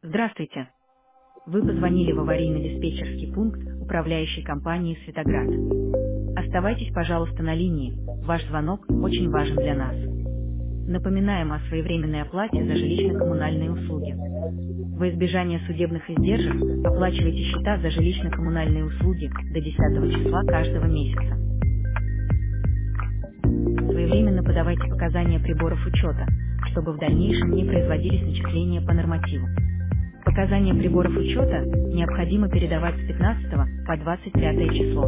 Здравствуйте. Вы позвонили в аварийно-диспетчерский пункт управляющей компании «Светоград». Оставайтесь, пожалуйста, на линии. Ваш звонок очень важен для нас. Напоминаем о своевременной оплате за жилищно-коммунальные услуги. Во избежание судебных издержек оплачивайте счета за жилищно-коммунальные услуги до 10 числа каждого месяца. Своевременно подавайте показания приборов учета, чтобы в дальнейшем не производились начисления по нормативу. Показания приборов учета необходимо передавать с 15 по 25 число.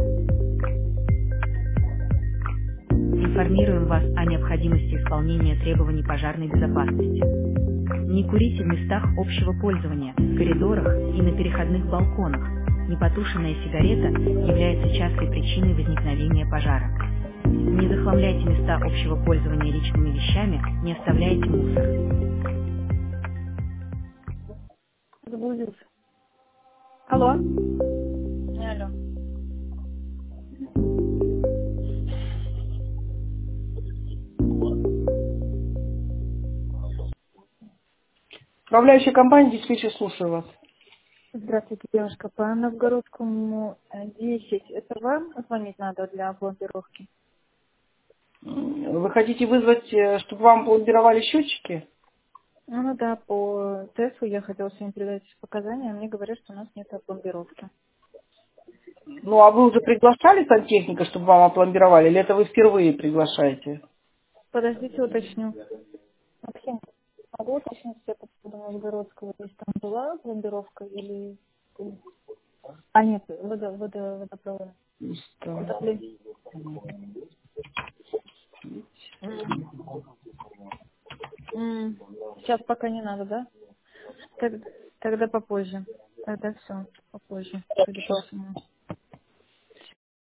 Информируем вас о необходимости исполнения требований пожарной безопасности. Не курите в местах общего пользования, в коридорах и на переходных балконах. Непотушенная сигарета является частой причиной возникновения пожара. Не захламляйте места общего пользования личными вещами, не оставляйте мусор. Заблудился. Алло. Алло. Управляющая компания диспетчер, слушаю вас. Здравствуйте, девушка. По Новгородскому 10. Это вам звонить надо для пломбировки? Вы хотите вызвать, чтобы вам пломбировали счетчики? Ну да, по ТЭСу я хотела сегодня передать показания, а мне говорят, что у нас нет пломбировки. Ну, а вы уже приглашали сантехника, чтобы вам опломбировали, или это вы впервые приглашаете? Подождите, уточню. Максим, могу уточнить все по поводу Новгородского? То есть там была пломбировка или... А нет, водопровод. Отопление. Сейчас пока не надо, да? Тогда попозже. Тогда все, попозже. Судя по всему.